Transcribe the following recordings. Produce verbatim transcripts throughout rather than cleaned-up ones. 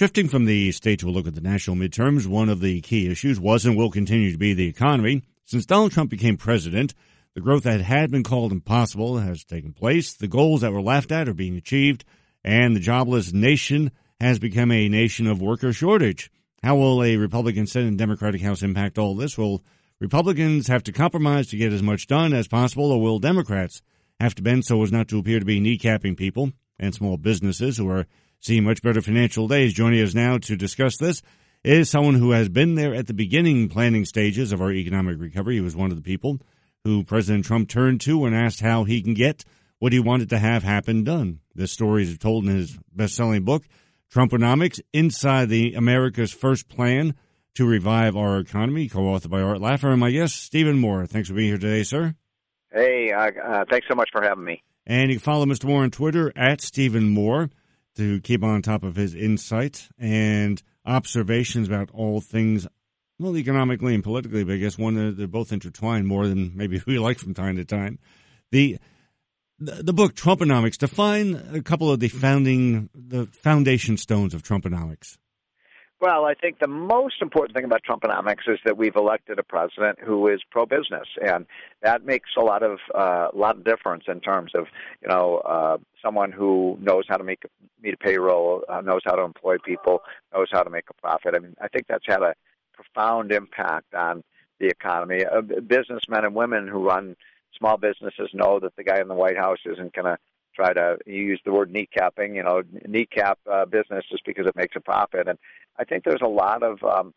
Shifting from the states, we'll look at the national midterms. One of the key issues was and will continue to be the economy. Since Donald Trump became president, the growth that had been called impossible has taken place. The goals that were laughed at are being achieved, and the jobless nation has become a nation of worker shortage. How will a Republican Senate and Democratic House impact all this? Will Republicans have to compromise to get as much done as possible, or will Democrats have to bend so as not to appear to be kneecapping people and small businesses who are seeing much better financial days? Joining us now to discuss this is someone who has been there at the beginning planning stages of our economic recovery. He was one of the people who President Trump turned to and asked how he can get what he wanted to have happen done. This story is told in his best-selling book, Trumponomics, Inside the America's First Plan to Revive Our Economy, co-authored by Art Laffer. And my guest, Stephen Moore. Thanks for being here today, sir. Hey, uh, uh, thanks so much for having me. And you can follow Mister Moore on Twitter, at Stephen Moore, to keep on top of his insight and observations about all things, well, economically and politically, but I guess one that they're both intertwined more than maybe we like from time to time. The the, the book Trumponomics, define a couple of the founding the foundation stones of Trumponomics. Well, I think the most important thing about Trumponomics is that we've elected a president who is pro-business, and that makes a lot of uh, a lot of difference in terms of you know uh, someone who knows how to make meet a payroll, uh, knows how to employ people, knows how to make a profit. I mean, I think that's had a profound impact on the economy. Uh, businessmen and women who run small businesses know that the guy in the White House isn't going to try to, you use the word kneecapping, you know, kneecap uh, business just because it makes a profit. And I think there's a lot of um,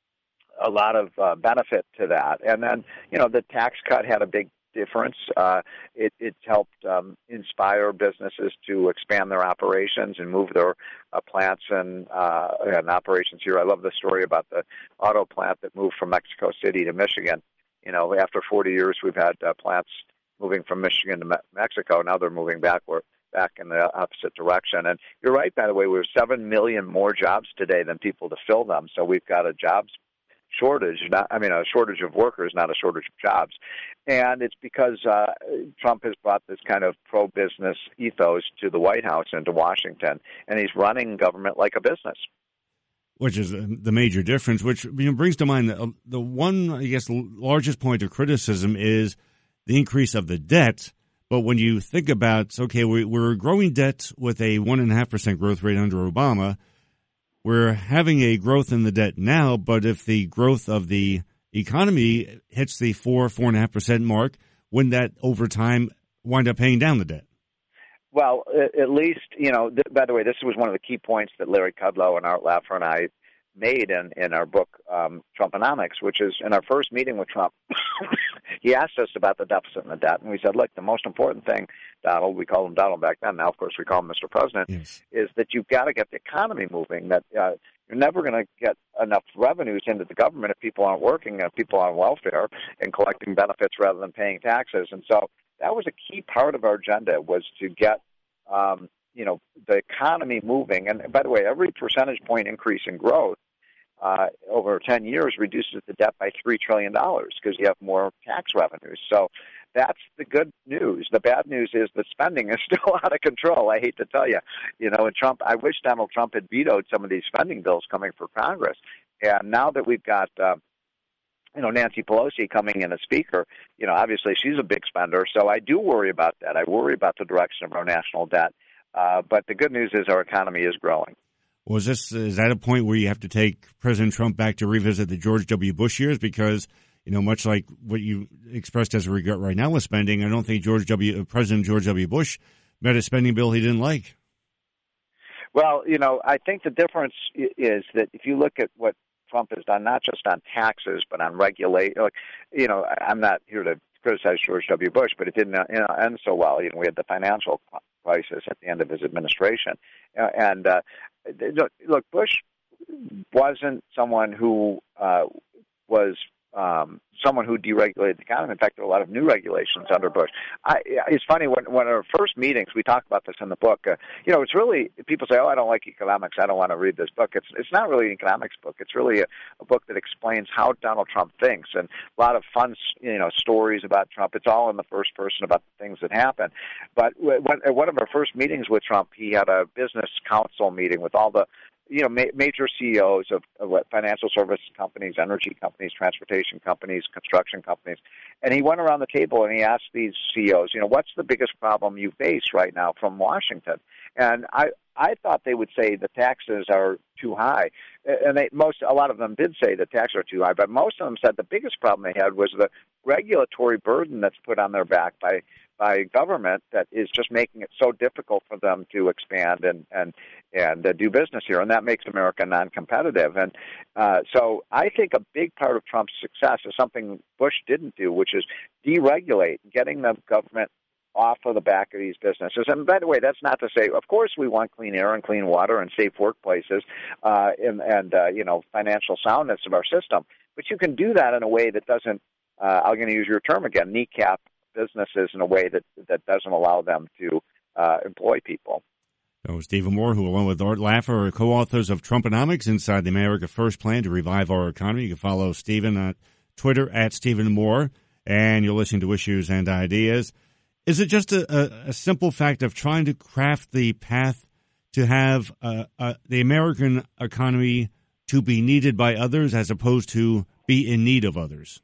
a lot of uh, benefit to that. And then, you know, the tax cut had a big difference. Uh, it, it's helped um, inspire businesses to expand their operations and move their uh, plants and, uh, and operations here. I love the story about the auto plant that moved from Mexico City to Michigan. You know, after forty years, we've had uh, plants moving from Michigan to Me- Mexico. Now they're moving backward, back in the opposite direction. And you're right, by the way, we have seven million more jobs today than people to fill them. So we've got a jobs shortage, not, I mean, a shortage of workers, not a shortage of jobs. And it's because uh, Trump has brought this kind of pro-business ethos to the White House and to Washington, and he's running government like a business. Which is the major difference, which you know, brings to mind the, the one, I guess, largest point of criticism is the increase of the debt. But when you think about, okay, we, we're growing debt with a one point five percent growth rate under Obama. We're having a growth in the debt now, but if the growth of the economy hits the four, four point five percent mark, wouldn't that over time wind up paying down the debt? Well, at least, you know, th- by the way, this was one of the key points that Larry Kudlow and Art Laffer and I made in, in our book, um, Trumponomics, which is in our first meeting with Trump, he asked us about the deficit and the debt, and we said, look, the most important thing, Donald, we called him Donald back then, now, of course, we call him Mister President, yes, is that you've got to get the economy moving, that uh, you're never going to get enough revenues into the government if people aren't working and if people are on welfare and collecting benefits rather than paying taxes. And so that was a key part of our agenda, was to get, um, you know, the economy moving. And by the way, every percentage point increase in growth uh, over ten years reduces the debt by three trillion dollars because you have more tax revenues. So that's the good news. The bad news is that spending is still out of control. I hate to tell you. You know, and Trump, I wish Donald Trump had vetoed some of these spending bills coming for Congress. And now that we've got uh, you know, Nancy Pelosi coming in as speaker, you know, obviously she's a big spender. So I do worry about that. I worry about the direction of our national debt. Uh, but the good news is our economy is growing. Was this, is that a point where you have to take President Trump back to revisit the George W. Bush years? Because, you know, much like what you expressed as a regret right now with spending, I don't think George W. President George W. Bush met a spending bill he didn't like. Well, you know, I think the difference is that if you look at what Trump has done, not just on taxes, but on regulate. Like, you know, I'm not here to criticize George W. Bush, but it didn't you know, end so well. You know, we had the financial crisis at the end of his administration, uh, and uh, look, Bush wasn't someone who uh, was um, someone who deregulated the economy. In fact, there were a lot of new regulations under Bush. I, it's funny, when, when our first meetings, we talk about this in the book, uh, you know, it's really, people say, oh, I don't like economics, I don't want to read this book. It's it's not really an economics book. It's really a, a book that explains how Donald Trump thinks, and a lot of fun, you know, stories about Trump. It's all in the first person about the things that happen. But when, at one of our first meetings with Trump, he had a business council meeting with all the you know, ma- major C E Os of, of what, financial service companies, energy companies, transportation companies, construction companies, and he went around the table and he asked these C E Os, you know, what's the biggest problem you face right now from Washington? And I, I thought they would say the taxes are too high, and they most a lot of them did say the taxes are too high, but most of them said the biggest problem they had was the regulatory burden that's put on their back by by government that is just making it so difficult for them to expand and and and uh, do business here, and that makes America non-competitive. And uh, so I think a big part of Trump's success is something Bush didn't do, which is deregulate, getting the government off of the back of these businesses. And by the way, that's not to say, of course, we want clean air and clean water and safe workplaces uh, and, and uh, you know, financial soundness of our system. But you can do that in a way that doesn't, uh, I'm going to use your term again, kneecap businesses in a way that, that doesn't allow them to uh, employ people. So Stephen Moore, who along with Art Laffer are co-authors of Trumponomics, Inside the America First Plan to Revive Our Economy. You can follow Stephen on Twitter at Stephen Moore, and you're listening to Issues and Ideas. Is it just a, a, a simple fact of trying to craft the path to have uh, uh, the American economy to be needed by others as opposed to be in need of others?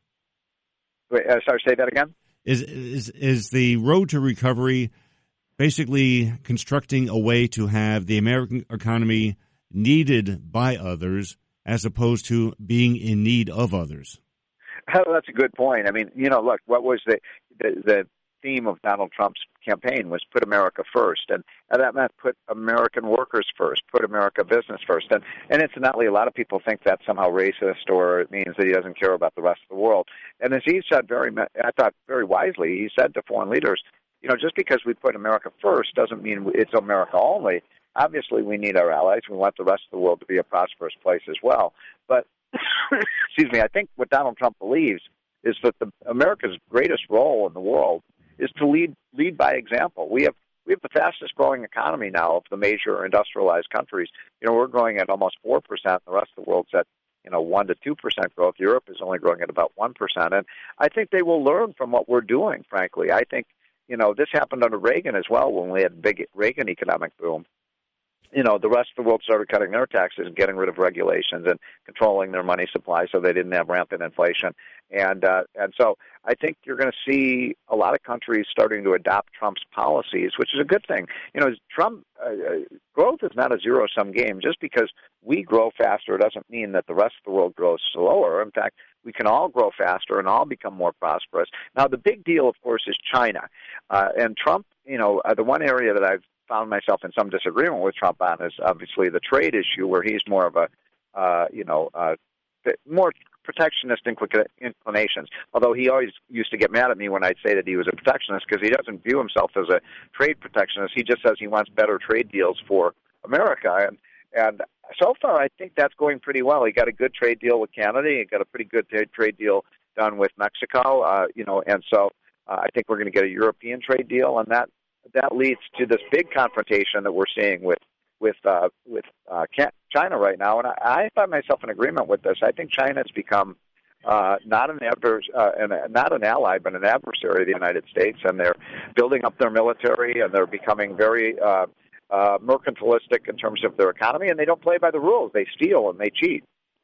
Wait, uh, sorry, say that again? Is, is, is the road to recovery basically constructing a way to have the American economy needed by others as opposed to being in need of others? Oh, that's a good point. I mean, you know, look, what was the the, the theme of Donald Trump's campaign was put America first, and, and that meant put American workers first, put America business first. And, and incidentally, a lot of people think that's somehow racist or it means that he doesn't care about the rest of the world. And as he said very, I thought very wisely, he said to foreign leaders, you know, just because we put America first doesn't mean it's America only. Obviously, we need our allies. We want the rest of the world to be a prosperous place as well. But, excuse me, I think what Donald Trump believes is that the, America's greatest role in the world is to lead lead by example. We have we have the fastest growing economy now of the major industrialized countries. You know, we're growing at almost four percent. The rest of the world's at, you know, one to two percent growth. Europe is only growing at about one percent. And I think they will learn from what we're doing, frankly. I think, you know, this happened under Reagan as well when we had a big Reagan economic boom. You know, the rest of the world started cutting their taxes and getting rid of regulations and controlling their money supply so they didn't have rampant inflation. And uh, and so I think you're going to see a lot of countries starting to adopt Trump's policies, which is a good thing. You know, Trump uh, growth is not a zero-sum game. Just because we grow faster doesn't mean that the rest of the world grows slower. In fact, we can all grow faster and all become more prosperous. Now, the big deal, of course, is China. Uh, and Trump, you know, uh, the one area that I've found myself in some disagreement with Trump on is obviously the trade issue, where he's more of a, uh, you know, uh, more protectionist inclinations. Although he always used to get mad at me when I'd say that he was a protectionist, because he doesn't view himself as a trade protectionist. He just says he wants better trade deals for America. And and so far, I think that's going pretty well. He got a good trade deal with Canada. He got a pretty good trade deal done with Mexico. Uh, you know, and so uh, I think we're going to get a European trade deal, and that. That leads to this big confrontation that we're seeing with with uh, with uh, China right now, and I, I find myself in agreement with this. I think China has become uh, not an advers- uh, an, not an ally, but an adversary of the United States, and they're building up their military, and they're becoming very uh, uh, mercantilistic in terms of their economy, and they don't play by the rules. They steal and they cheat.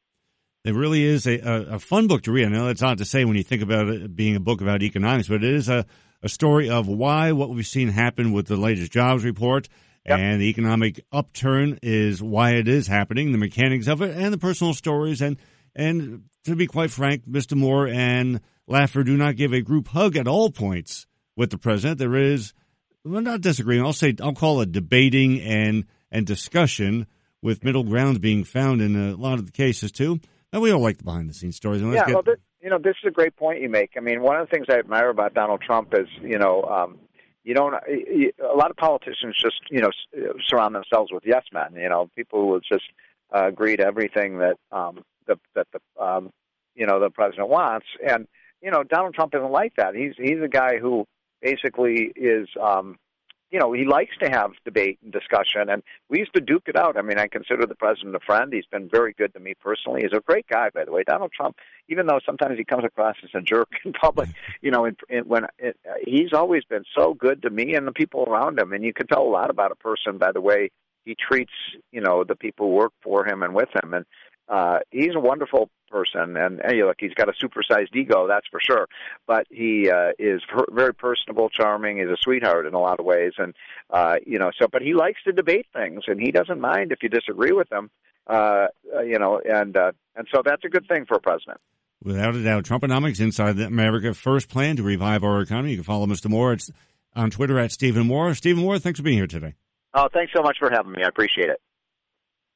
It really is a, a, a fun book to read. I know it's odd to say when you think about it being a book about economics, but it is a a story of why what we've seen happen with the latest jobs report. Yep. And the economic upturn is why it is happening, the mechanics of it, and the personal stories. And, and to be quite frank, Mister Moore and Laffer do not give a group hug at all points with the president. There is, well, not disagreeing, I'll say, I'll call it debating and, and discussion, with middle grounds being found in a lot of the cases, too. And we all like the behind-the-scenes stories. And yeah, get, well, this, you know, this is a great point you make. I mean, one of the things I admire about Donald Trump is, you know, um, you don't. A lot of politicians just, you know, surround themselves with yes men. You know, people who will just uh, agree to everything that um, the, that the um, you know the president wants. And you know, Donald Trump isn't like that. He's he's a guy who basically is. Um, You know, he likes to have debate and discussion, and we used to duke it out. I mean, I consider the president a friend. He's been very good to me personally. He's a great guy, by the way. Donald Trump, even though sometimes he comes across as a jerk in public, you know, in, in, when it, uh, he's always been so good to me and the people around him. And you can tell a lot about a person by the way he treats, you know, the people who work for him and with him. And uh, he's a wonderful person. And hey, look, he's got a supersized ego, that's for sure. But he uh, is very personable, charming. He's a sweetheart in a lot of ways. And, uh, you know, so, but he likes to debate things, and he doesn't mind if you disagree with him, uh, you know, and, uh, and so that's a good thing for a president. Without a doubt, Trumponomics, Inside America First Plan to Revive Our Economy. You can follow Mister Moore it's on Twitter at Stephen Moore. Stephen Moore, thanks for being here today. Oh, thanks so much for having me. I appreciate it.